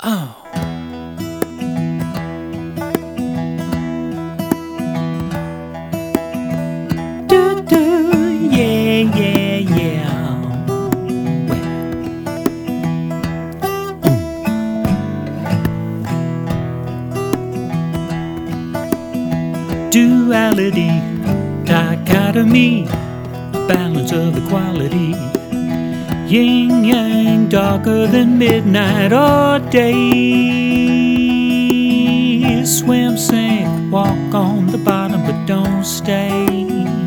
Oh. Do do, yeah, yeah, yeah. Duality, dichotomy, balance of equality. Yin yang, darker than midnight or day. Swim, sink, walk on the bottom, but don't stay.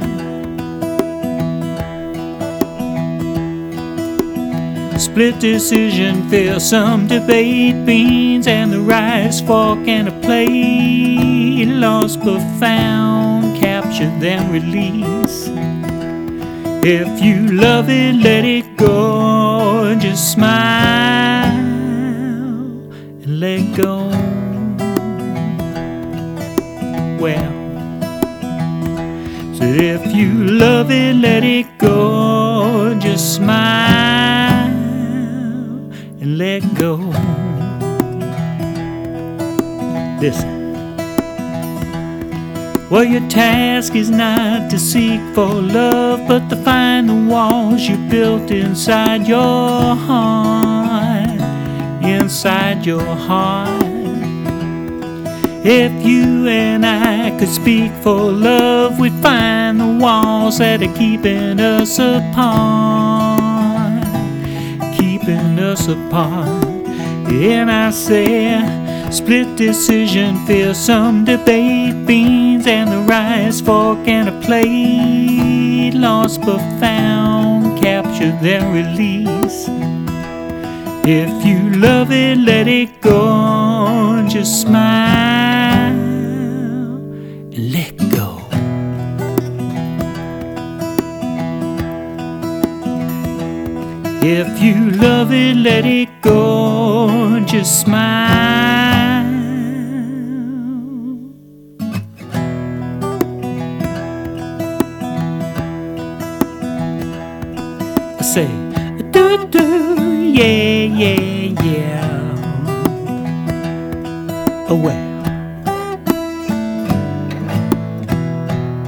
Split decision, fearsome debate, beans and the rice, fork and a plate. Lost but found, capture then release. If you love it, let it go. Just smile and let go. Well, so if you love it, let it go. Just smile and let go. Listen. Well, your task is not to seek for love, but to find the walls you built inside your heart. Inside your heart. If you and I could speak for love, we'd find the walls that are keeping us apart. Keeping us apart. And I say, split decision, fearsome debate, beans and the rice, fork and a plate. Lost but found, capture then release. If you love it, let it go. Just smile and let go. If you love it, let it go. Just smile. I say, do do, yeah, yeah, yeah. Oh well.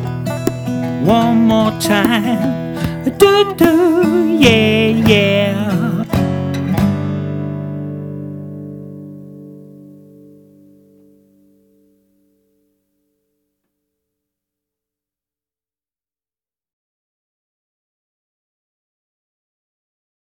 One more time. Do do, yeah, yeah.